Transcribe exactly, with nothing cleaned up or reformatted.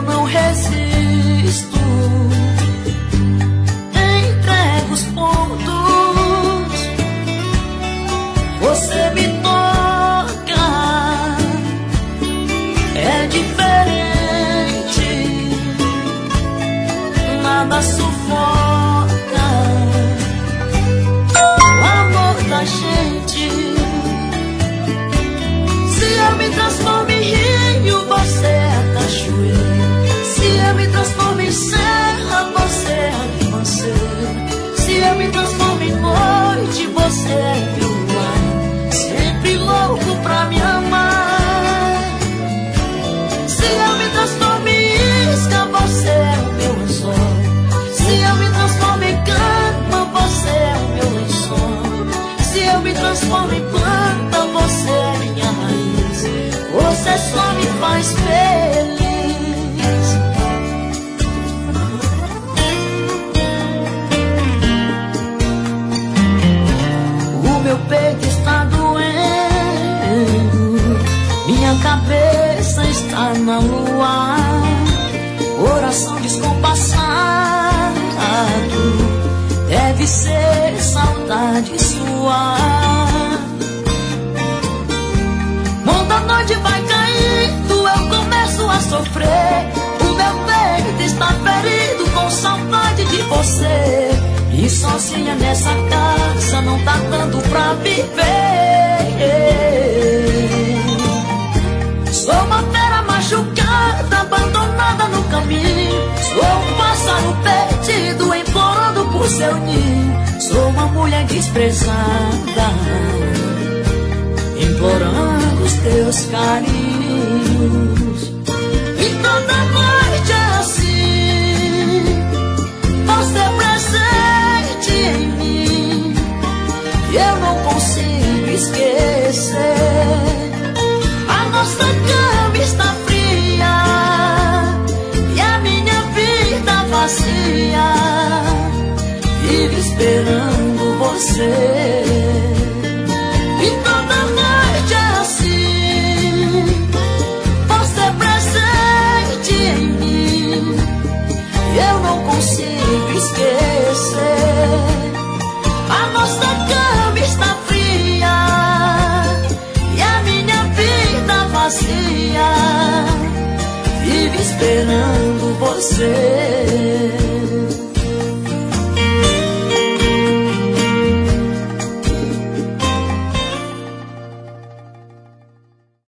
não resisto. Entrego os pontos, você me toca. É diferente, nada sufoca o amor da gente. Se eu me transformo em rio, você é cachoeira. Se eu me transformo em serra, você é ribanceira. Se eu me transformo em noite, você é luar, sempre louco pra me amar. Se eu me transformo em isca, você é o meu anzol. Se eu me transformo em cama, você é o meu lençol. Se eu me transformo em planta, você é minha raiz. Você só me faz feliz. O meu peito está doendo, minha cabeça está na lua, coração descompassado, deve ser saudade sua. Quando a noite vai caindo, eu começo a sofrer. O meu peito está ferido com saudade de você. E sozinha nessa casa não tá dando pra viver. Sou uma fera machucada, abandonada no caminho. Sou um pássaro perdido, implorando por seu ninho. Sou uma mulher desprezada, implorando os teus carinhos. E toda noite é assim, você presente em mim, e eu não consigo esquecer. A nossa cama está fria e a minha vida vazia, vive esperando você. E toda noite é assim, você presente em mim, e eu não consigo esquecer. A nossa cama está fria e a minha vida vazia, vive esperando você.